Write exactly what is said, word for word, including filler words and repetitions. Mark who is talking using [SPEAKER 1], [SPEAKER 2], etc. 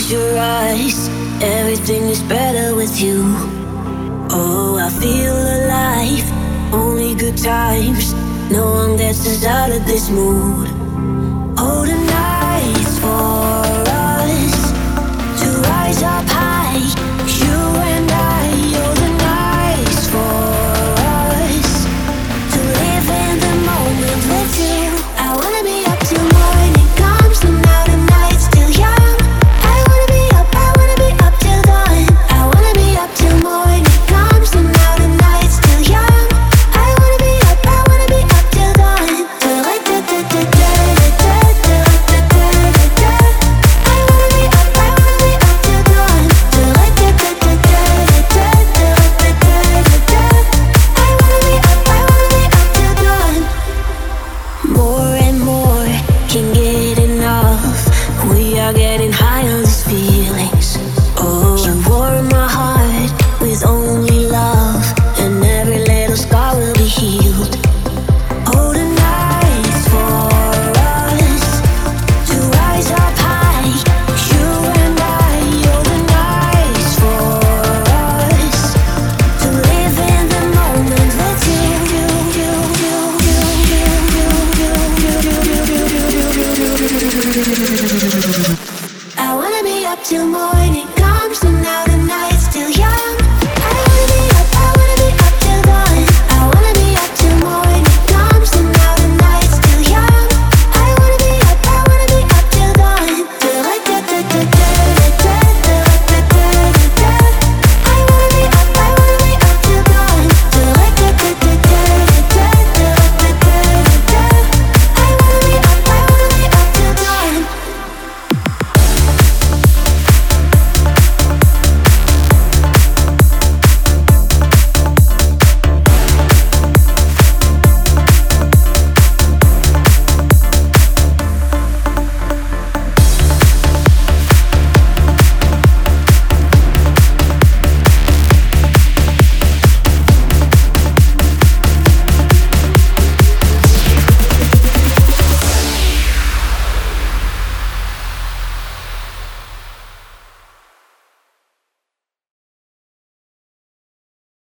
[SPEAKER 1] your eyes. Everything is better with you. Oh, I feel alive. Only good times. No one gets us out of this mood. Oh, the night's for us to rise up high. You and I. Oh, the night's for us to live in the moment with you. I wanna be up till morning comes. And now the night's still young. I wanna be up, I wanna be up till dawn. I wanna be up till morning comes. And now the night's still young. I wanna be up, I wanna be up till dawn. I wanna be up, I wanna be up till dawn. I wanna be up, I wanna be up till dawn. More and more, can't get enough. We are getting high on these feelings. Oh, you warm my heart with only love, and every little scar will be healed. Oh, the night's for us to rise up high. You and I. Oh, the night's for us to live in the moment with you. I wanna be up till morning.